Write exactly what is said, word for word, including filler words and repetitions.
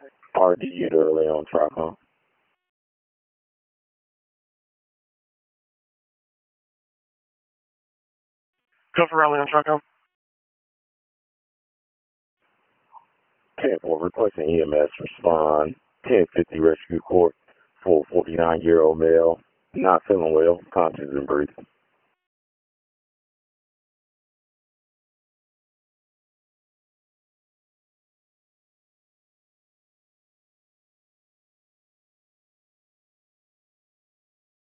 R D unit early on Tricom. Go for early on Tricom. ten four requesting E M S respond. ten fifty Rescue Court. four forty-nine year old male. Not feeling well. Conscious and breathing.